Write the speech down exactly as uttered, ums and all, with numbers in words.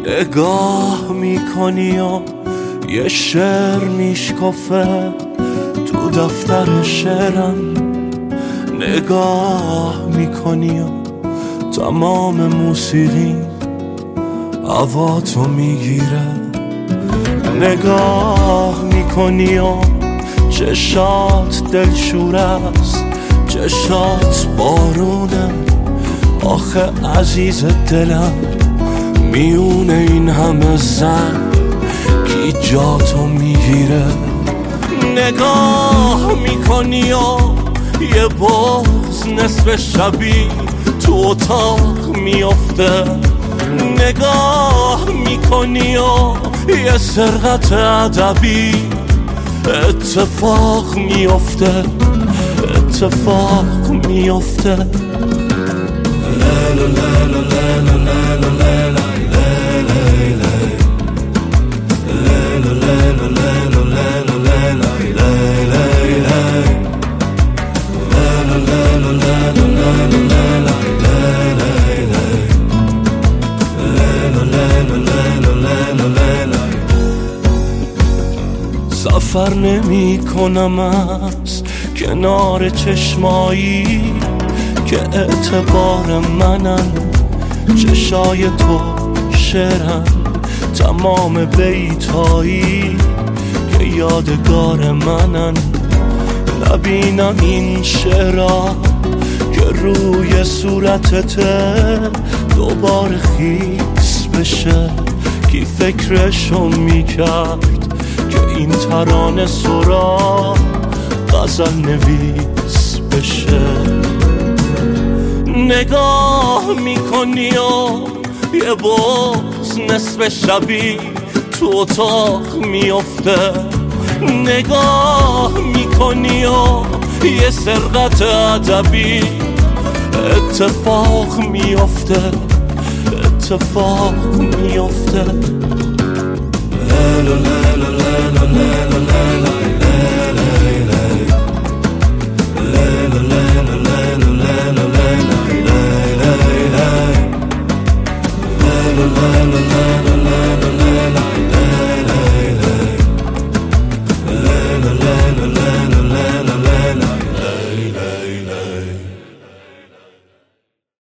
نگاه میکنی و یه شعر میشکافه تو دفتر شعرم. نگاه میکنی و تمام موسیقی هوا تو میگیره. نگاه میکنی و چشات دلشور است، چشات بارونه. آخه عزیز دلم میونه این همه زن کی جاتو میگیره. نگاه میکنی و یه بغض نصف شبی تو اتاق میافته. نگاه میکنی و یه سرقت ادبی اتفاق میافته، اتفاق میافته. سفر نمی کنم از کنار چشمایی که اعتبار منن. چشای تو شعرن، تمام بیتایی که یادگار منن. نبینم این شعرها که روی صورتته دوباره خیس بشه. کی فکرشو میکرد که این ترانه سرا غزل نویس بشه. نگاه میکنی و یه بغض نصف شبی تو اتاق میافته. نگاه میکنی و یه سرقت ادبی اتفاق میافته، اتفاق میافته. لیلا لیلا لیلا لیلا لیلا la la la